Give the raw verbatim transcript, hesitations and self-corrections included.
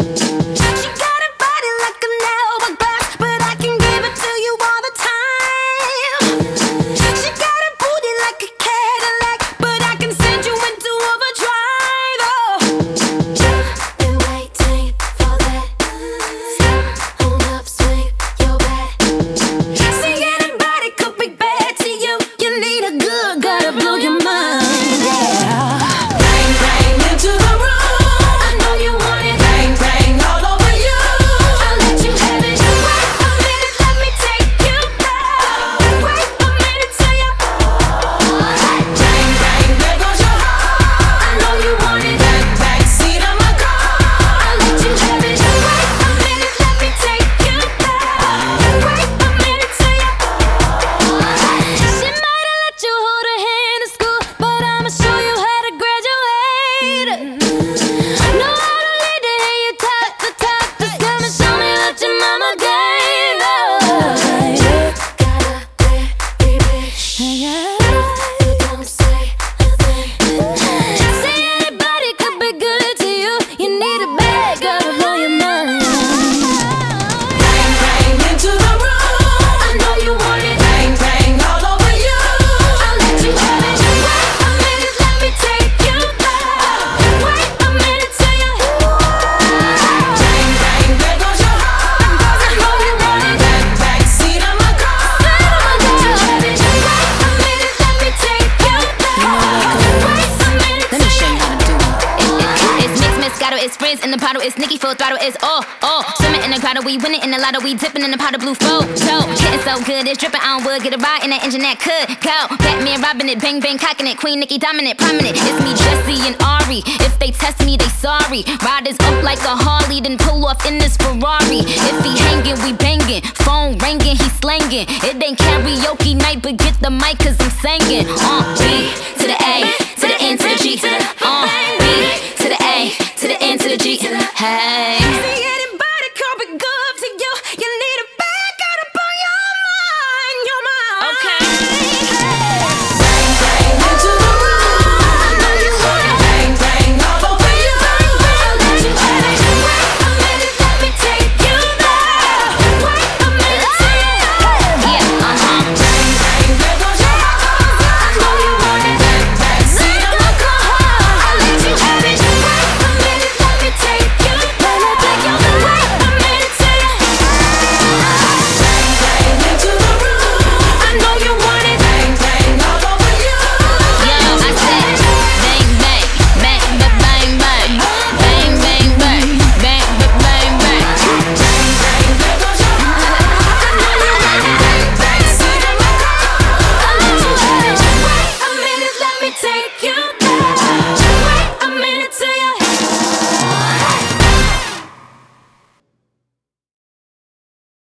It's frizz in the bottle, it's Nicki full throttle, it's all, all. Swimming in the grotto, we winning in the lotto, we dipping in the pot of blue flow. So, getting so good, it's dripping on wood, get a ride in that engine that could go. Batman robbing it, bang bang cocking it, Queen Nicki dominant, prominent. It's me, Jesse and Ari. If they test me, they sorry. Riders up like a Harley, then pull off in this Ferrari. If he hanging, we banging. Phone ringing, he slanging. It ain't karaoke night, but get the mic, cause I'm singing. Uh, B to the A, to the N to the G, to the uh, B to the A, to the N to the G. Hey.